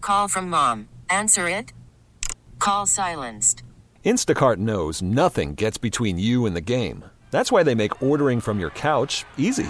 Call from mom. Answer it. Call silenced. Instacart knows nothing gets between you and the game. That's why they make ordering from your couch easy.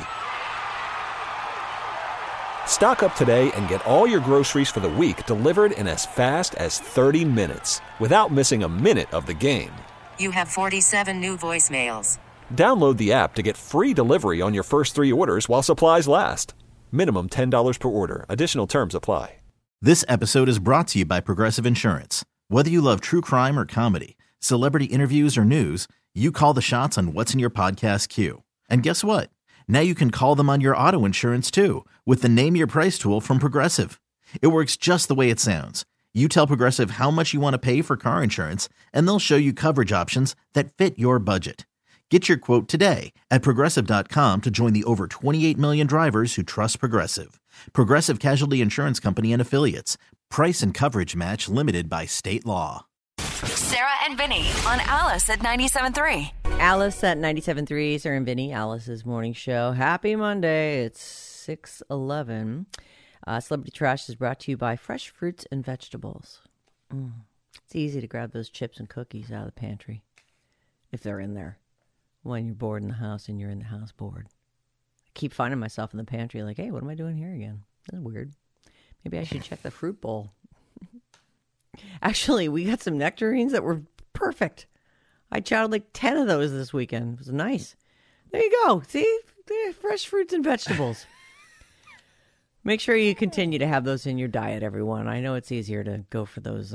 Stock up today and get all your groceries for the week delivered in as fast as 30 minutes without missing a minute of the game. You have 47 new voicemails. Download the app to get free delivery on your first 3 orders while supplies last. Minimum $10 per order. Additional terms apply. This episode is brought to you by Progressive Insurance. Whether you love true crime or comedy, celebrity interviews or news, you call the shots on what's in your podcast queue. And guess what? Now you can call them on your auto insurance too with the Name Your Price tool from Progressive. It works just the way it sounds. You tell Progressive how much you want to pay for car insurance, and they'll show you coverage options that fit your budget. Get your quote today at Progressive.com to join the over 28 million drivers who trust Progressive. Progressive Casualty Insurance Company and Affiliates. Price and coverage match limited by state law. Sarah and Vinny on Alice at 97.3. Alice at 97.3, Sarah and Vinny, Alice's morning show. Happy Monday. It's 6:11. Celebrity Trash is brought to you by Fresh Fruits and Vegetables. It's easy to grab those chips and cookies out of the pantry if they're in there when you're bored in the house and you're in the house bored. I keep finding myself in the pantry like, hey, what am I doing here again? That's weird. Maybe I should check the fruit bowl. Actually, we got some nectarines that were perfect. I chowed like 10 of those this weekend. It was nice. There you go. See? Fresh fruits and vegetables. Make sure you continue to have those in your diet, everyone. I know it's easier to go for those,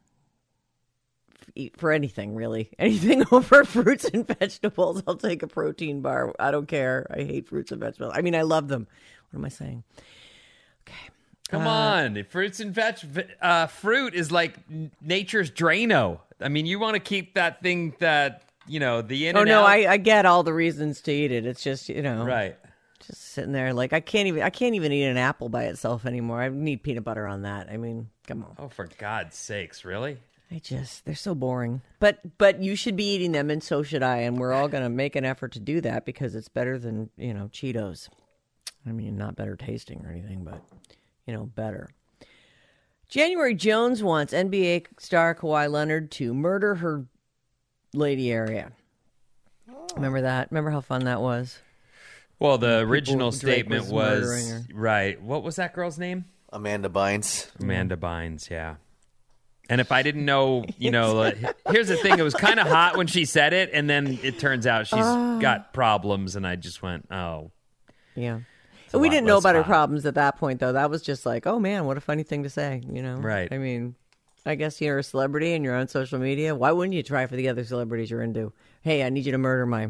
for anything, really. Anything over fruits and vegetables. I'll take a protein bar. I don't care. I hate fruits and vegetables. I mean, I love them. What am I saying? Okay. Come on. Fruits and fruit is like nature's Drano. I mean, you want to keep that thing that, the in and out. Oh, no, I get all the reasons to eat it. It's just, Right. Just sitting there like I can't even eat an apple by itself anymore. I need peanut butter on that. I mean, come on. Oh, for God's sakes, really? They're so boring. But you should be eating them, and so should I, and we're all going to make an effort to do that because it's better than, Cheetos. I mean, not better tasting or anything, but, better. January Jones wants NBA star Kawhi Leonard to murder her lady area. Remember that? Remember how fun that was? Well, the original statement was right. What was that girl's name? Amanda Bynes. Amanda Bynes, yeah. And if I didn't know, here's the thing. It was kind of hot when she said it, and then it turns out she's got problems, and I just went, oh. Yeah. We didn't know about her problems at that point, though. That was just like, oh, man, what a funny thing to say, Right. I mean, I guess you're a celebrity and you're on social media. Why wouldn't you try for the other celebrities you're into? Hey, I need you to murder my...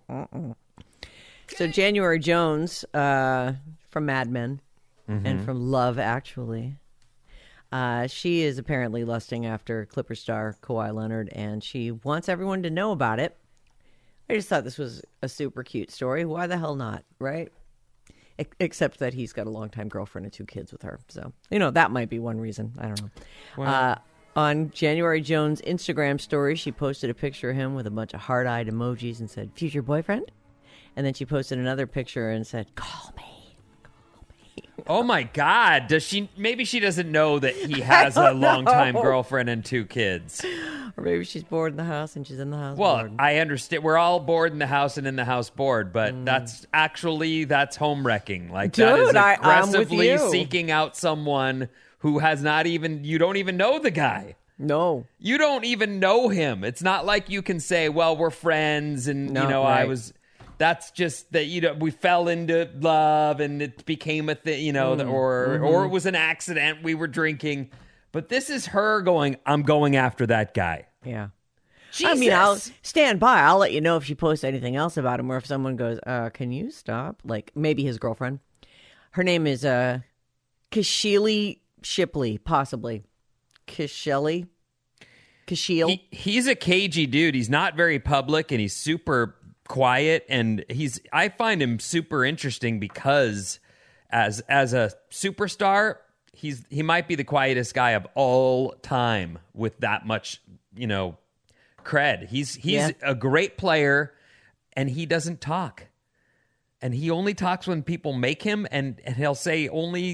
So January Jones from Mad Men and from Love, Actually. She is apparently lusting after Clipper star Kawhi Leonard, and she wants everyone to know about it. I just thought this was a super cute story. Why the hell not, right? Except that he's got a longtime girlfriend and 2 kids with her. So, that might be one reason. I don't know. Well, on January Jones' Instagram story, she posted a picture of him with a bunch of heart-eyed emojis and said, future boyfriend? And then she posted another picture and said, call me. Oh, my God. Maybe she doesn't know that he has a longtime girlfriend and 2 kids. Or maybe she's bored in the house and she's in the house bored. I understand. We're all bored in the house and in the house bored, but that's home wrecking. Like, dude, that is aggressively I'm with you. seeking out someone who has you don't even know the guy. No. You don't even know him. It's not like you can say, well, we're friends and, right. That's just that, we fell into love and it became a thing, or it was an accident. We were drinking. But this is her going, I'm going after that guy. Yeah. Jesus. I mean, I'll stand by. I'll let you know if she posts anything else about him or if someone goes, can you stop? Like maybe his girlfriend. Her name is Kashili Shipley, possibly. Kashili. He's a cagey dude. He's not very public and he's super quiet, and I find him super interesting because as a superstar, he might be the quietest guy of all time with that much, cred. He's a great player and he doesn't talk. And he only talks when people make him, and he'll say only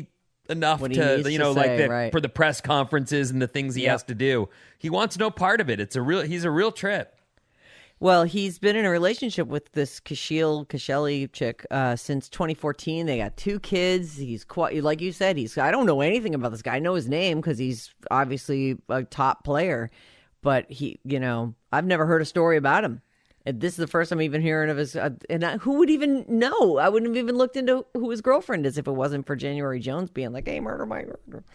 enough What he to, needs you to know, say, like the, right. for the press conferences and the things he has to do. He wants no part of it. He's a real trip. Well, he's been in a relationship with this Kasheli chick since 2014. They got 2 kids. He's quite, like you said, I don't know anything about this guy. I know his name because he's obviously a top player, but I've never heard a story about him. And this is the first time I'm even hearing of his. Who would even know? I wouldn't have even looked into who his girlfriend is if it wasn't for January Jones being like, "Hey, murder my murder."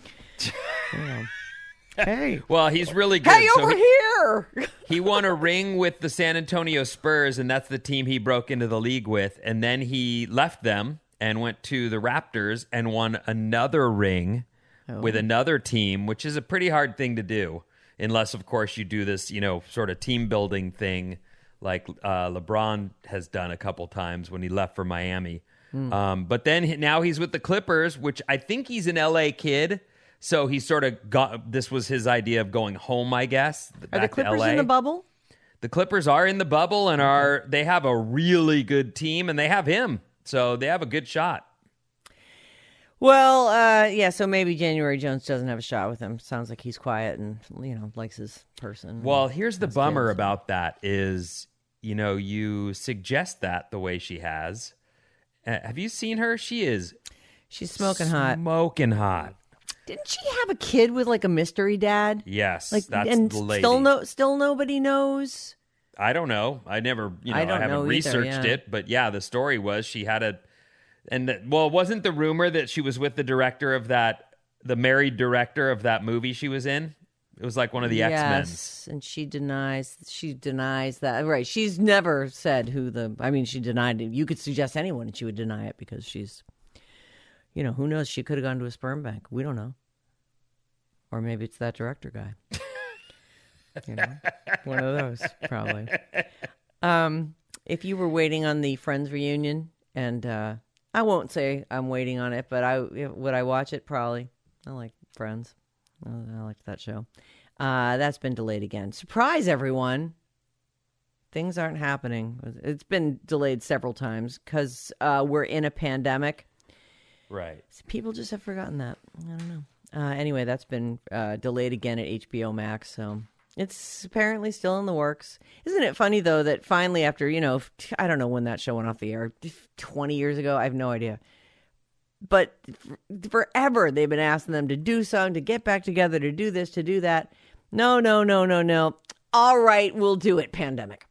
Hey. Well, he's really good. Hey, over here! He won a ring with the San Antonio Spurs, and that's the team he broke into the league with. And then he left them and went to the Raptors and won another ring with another team, which is a pretty hard thing to do, unless, of course, you do this, sort of team building thing like LeBron has done a couple times when he left for Miami. But then now he's with the Clippers, which I think he's an LA kid. So he sort of this was his idea of going home, I guess. Are the Clippers in the bubble? The Clippers are in the bubble and they have a really good team and they have him. So they have a good shot. Well, so maybe January Jones doesn't have a shot with him. Sounds like he's quiet and, likes his person. Well, here's the bummer about that is, you suggest that the way she has. Have you seen her? She's smoking hot. Smoking hot. Didn't she have a kid with like a mystery dad? Yes, that's the lady. Still nobody knows. I don't know. I never, I haven't researched it, but yeah, the story was she had wasn't the rumor that she was with the director of the married director of that movie she was in? It was like one of the X-Men. Yes, and she denies that. Right. She's never said she denied it. You could suggest anyone and she would deny it because she's, who knows? She could have gone to a sperm bank. We don't know. Or maybe it's that director guy. One of those, probably. If you were waiting on the Friends reunion, and I won't say I'm waiting on it, but would I watch it? Probably. I like Friends. I liked that show. That's been delayed again. Surprise, everyone. Things aren't happening. It's been delayed several times because we're in a pandemic. Right. So people just have forgotten that. I don't know. Anyway, that's been delayed again at HBO Max, so it's apparently still in the works. Isn't it funny, though, that finally after, I don't know when that show went off the air, 20 years ago? I have no idea. But forever they've been asking them to do something, to get back together, to do this, to do that. No. All right, we'll do it, pandemic.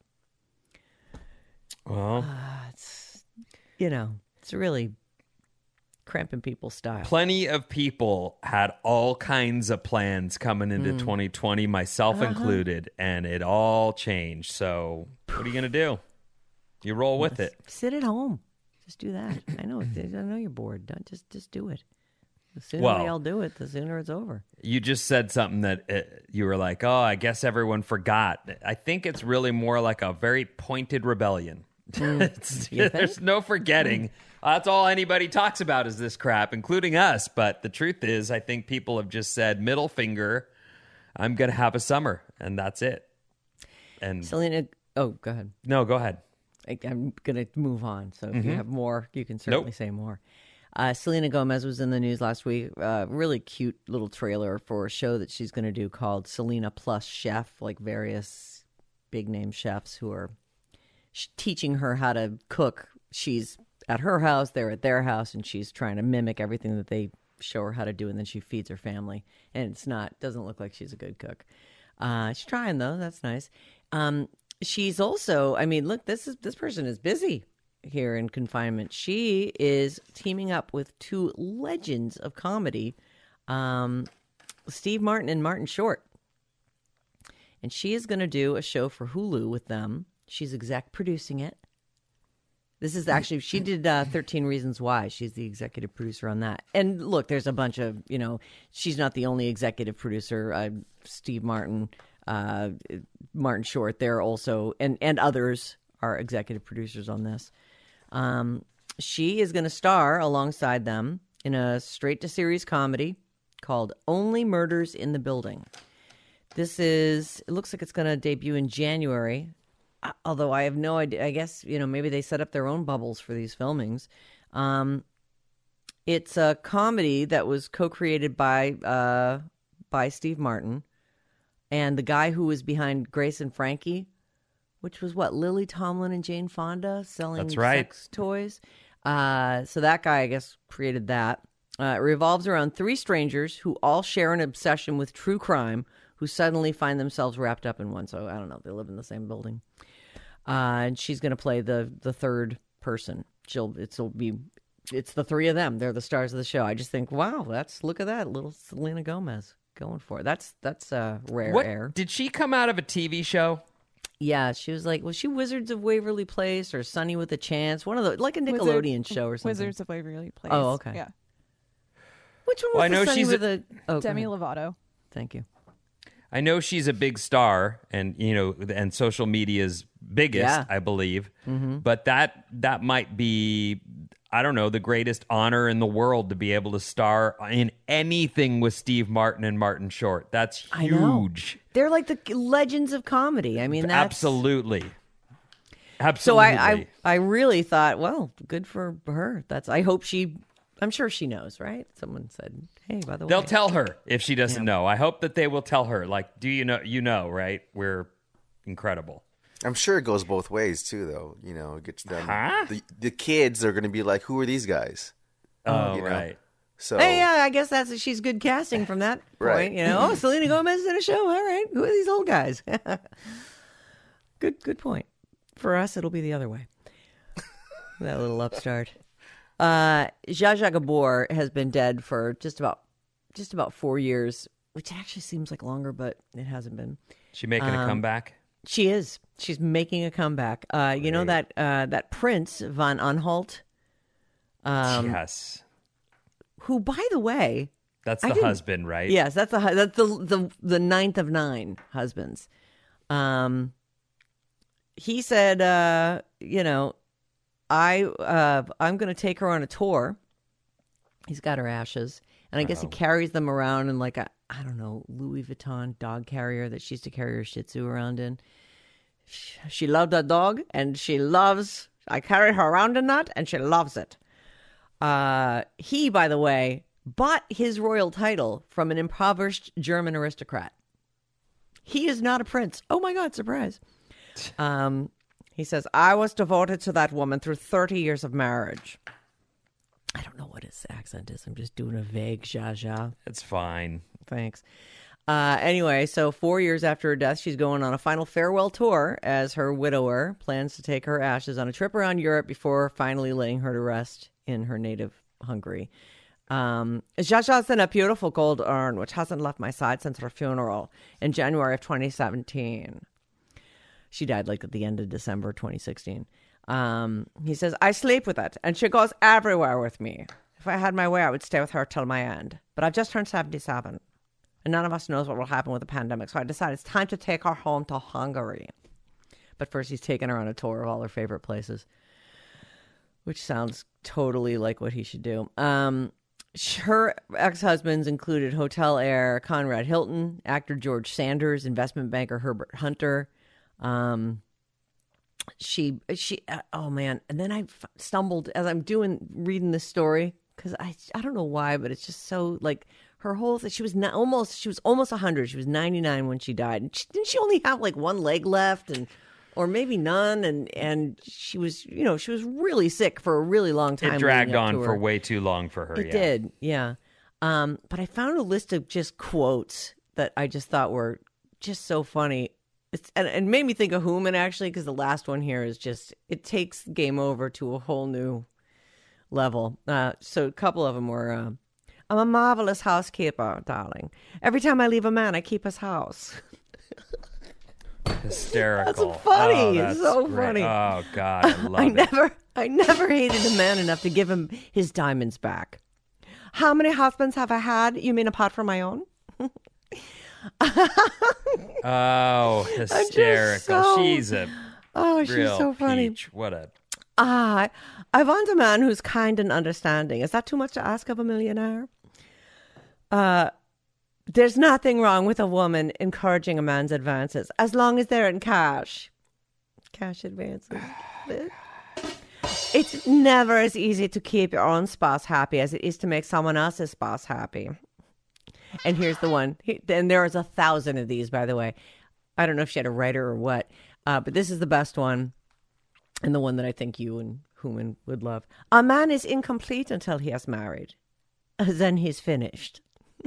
Well, it's really cramping people's style. Plenty of people had all kinds of plans coming into 2020, myself included, and it all changed. So what are you going to do? You roll with it. Sit at home. Just do that. I know you're bored. Just do it. The sooner we all do it, the sooner it's over. You just said something that you were like, oh, I guess everyone forgot. I think it's really more like a very pointed rebellion. There's no forgetting. That's all anybody talks about is this crap, including us. But the truth is, I think people have just said, middle finger, I'm going to have a summer, and that's it. And Selena, go ahead. No, go ahead. I'm going to move on. So if you have more, you can certainly say more. Selena Gomez was in the news last week. Really cute little trailer for a show that she's going to do called Selena Plus Chef, like various big name chefs who are teaching her how to cook. She's at her house, they're at their house, and she's trying to mimic everything that they show her how to do, and then she feeds her family. And doesn't look like she's a good cook. She's trying though. That's nice. She's also, look, this person is busy here in confinement. She is teaming up with 2 legends of comedy, Steve Martin and Martin Short. And she is going to do a show for Hulu with them. She's exec producing it. This is actually, she did 13 Reasons Why. She's the executive producer on that. And look, there's a bunch of, she's not the only executive producer. Steve Martin, Martin Short, they're also, and others are executive producers on this. She is going to star alongside them in a straight-to-series comedy called Only Murders in the Building. It looks like it's going to debut in January, although I have no idea. I guess, maybe they set up their own bubbles for these filmings. It's a comedy that was co-created by Steve Martin and the guy who was behind Grace and Frankie, which was Lily Tomlin and Jane Fonda selling sex toys. So that guy, I guess, created that. It revolves around three strangers who all share an obsession with true crime, who suddenly find themselves wrapped up in one. So I don't know, they live in the same building. And she's going to play the third person. It's the three of them. They're the stars of the show. I just think, wow, look at that, little Selena Gomez going for it. That's rare air. Did she come out of a TV show? Yeah, she was was she Wizards of Waverly Place or Sunny with a Chance? One of the, like a Nickelodeon show or something. Wizards of Waverly Place. Oh, okay. Yeah. Which one was I know Sunny she's with Demi Lovato. Thank you. I know she's a big star, and and social media's biggest, I believe. Mm-hmm. But that might be, I don't know, the greatest honor in the world to be able to star in anything with Steve Martin and Martin Short. That's huge. They're like the legends of comedy. I mean, that's... Absolutely. So I really thought, well, good for her. I'm sure she knows, right? Someone said, hey, by the way. They'll tell her if she doesn't know. I hope that they will tell her, like, do you know, right? We're incredible. I'm sure it goes both ways, too, though. It gets them. The kids are going to be like, who are these guys? Oh, right. So, hey, yeah, I guess she's good casting from that point. Right. Selena Gomez is in a show. All right. Who are these old guys? Good point. For us, it'll be the other way. That little upstart. Zsa Zsa Gabor has been dead for just about 4 years, which actually seems like longer, but it hasn't been. She making a comeback? She is. She's making a comeback. You know that Prince van Anholt? Yes. Who, by the way, that's the husband, right? Yes, that's the ninth of 9 husbands. He said, I'm going to take her on a tour. He's got her ashes, and I guess he carries them around in like a, I don't know, Louis Vuitton dog carrier that she used to carry her Shih Tzu around in. She loved that dog, and I carry her around in that, and she loves it. He, by the way, bought his royal title from an impoverished German aristocrat. He is not a prince. Oh my God, surprise. He says, I was devoted to that woman through 30 years of marriage. I don't know what his accent is. I'm just doing a vague Zsa Zsa. It's fine. Thanks. Anyway, so 4 years after her death, she's going on a final farewell tour as her widower plans to take her ashes on a trip around Europe before finally laying her to rest in her native Hungary. Zsa Zsa's in a beautiful gold urn, which hasn't left my side since her funeral in January of 2017. She died at the end of December 2016. He says, I sleep with it, and she goes everywhere with me. If I had my way, I would stay with her till my end. But I've just turned 77, and none of us knows what will happen with the pandemic, so I decided it's time to take her home to Hungary. But first, he's taking her on a tour of all her favorite places, which sounds totally like what he should do. Her ex-husbands included hotel heir Conrad Hilton, actor George Sanders, investment banker Herbert Hunter. Oh man. And then I stumbled as I'm reading this story, because I don't know why, but it's just so her whole thing. She was almost 100. She was 99 when she died. And didn't she only have one leg left or maybe none? And she was, she was really sick for a really long time. It dragged on for way too long for her. It did. Yeah. But I found a list of just quotes that I just thought were just so funny. And made me think of Hooman, actually, because the last one here is just, it takes Game Over to a whole new level. So a couple of them were, I'm a marvelous housekeeper, darling. Every time I leave a man, I keep his house. Hysterical. That's funny. Oh, that's it's so great. funny. Oh, God, I love it. I never hated a man enough to give him his diamonds back. How many husbands have I had? You mean apart from my own? Oh, hysterical. She's so funny. Peach. What a... I want a man who's kind and understanding. Is that too much to ask of a millionaire? There's nothing wrong with a woman encouraging a man's advances, as long as they're in cash. Cash advances. It's never as easy to keep your own spouse happy as it is to make someone else's spouse happy. And here's the one. And there's 1,000 of these, by the way. I don't know if she had a writer or what, but this is the best one, and the one that I think you and Human would love. A man is incomplete until he has married. Then he's finished.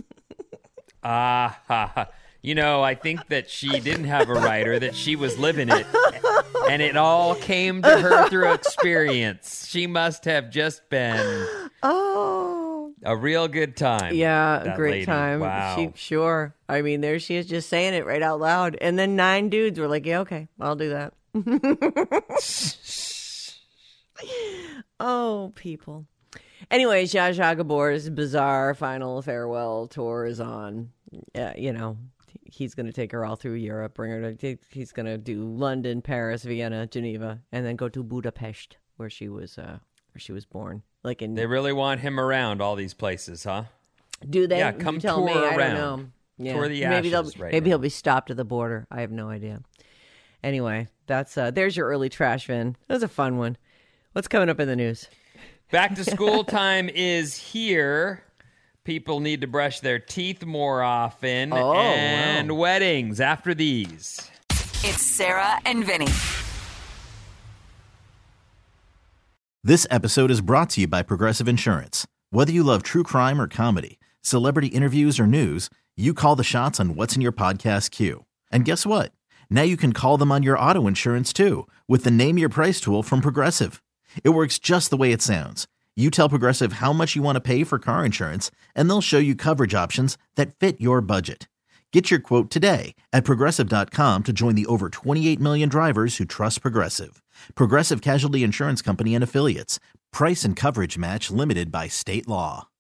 You know, I think that she didn't have a writer, that she was living it, and it all came to her through experience. She must have just been a real good time. Yeah, a great lady. time. Wow. Sure. I mean, there she is just saying it right out loud. And then 9 dudes were like, yeah, okay, I'll do that. Oh, people. Anyway, Zsa Zsa Gabor's bizarre final farewell tour is on. You know, he's going to take her all through Europe, bring her to, he's going to do London, Paris, Vienna, Geneva, and then go to Budapest, where she was born. Like in, they really want him around all these places, huh? Do they? Yeah, come you tell tour me. around. I don't know. Yeah. Tour the ashes maybe he'll be stopped at the border. I have no idea. Anyway, that's there's your early trash, Vin. That was a fun one. What's coming up in the news? Back to school time is here. People need to brush their teeth more often. And weddings after these. It's Sarah and Vinny. This episode is brought to you by Progressive Insurance. Whether you love true crime or comedy, celebrity interviews or news, you call the shots on what's in your podcast queue. And guess what? Now you can call them on your auto insurance too with the Name Your Price tool from Progressive. It works just the way it sounds. You tell Progressive how much you want to pay for car insurance, and they'll show you coverage options that fit your budget. Get your quote today at Progressive.com to join the over 28 million drivers who trust Progressive. Progressive Casualty Insurance Company and Affiliates. Price and coverage match limited by state law.